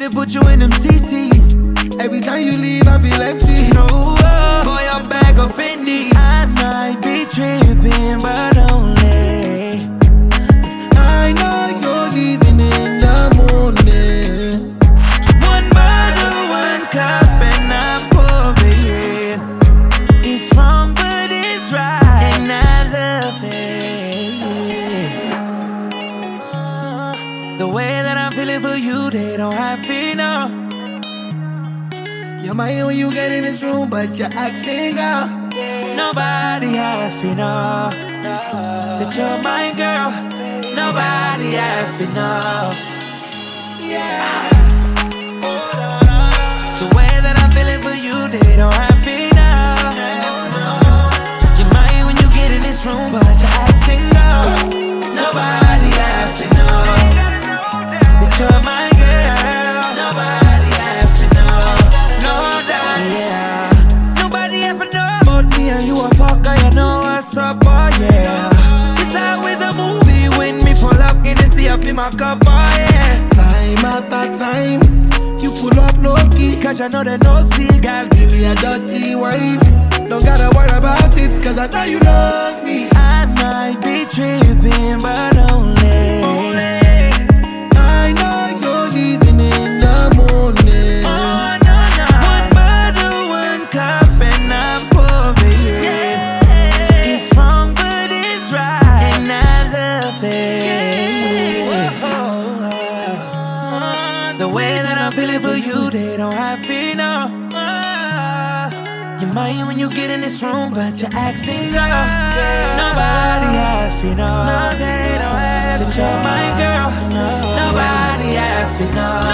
to put you in them CCs. Every time you leave, I feel empty. No, boy, your bag of Fendi. I might be tripping, but only 'cause I know you're leaving in the morning. one bottle, one cup, and I'm pouring. It's wrong, but it's right, and I love it. The way that I'm feeling for you, they don't have to know. You're mine when you get in this room, but you're acting out. Nobody have to know that you're my girl. Nobody have to know. Yeah. The way that I'm feeling for you, they don't have to know. You're mine when you get in this room, but you're acting out. Nobody have to know that you're my girl. Nobody have to know. No doubt, yeah. Nobody ever know. But me and you a fucker, you know what's up, oh yeah. It's always a movie when me pull up in the sea up in my cup, oh yeah. Time after time, you pull up low key. Cause I know that no see, girl, Give me a dirty wine. Don't gotta worry about it, cause I know you love me. I might be tripping, but only I know you're leaving in the morning. oh, no, no. One bottle, one cup, and I'm pouring. It's wrong, but it's right, and I love it. The way that I'm feeling for you, they don't have to know. You're mine when you get in this room, but you're acting girl. Nobody have to know. No, they don't have that you're my girl. Nobody have to know.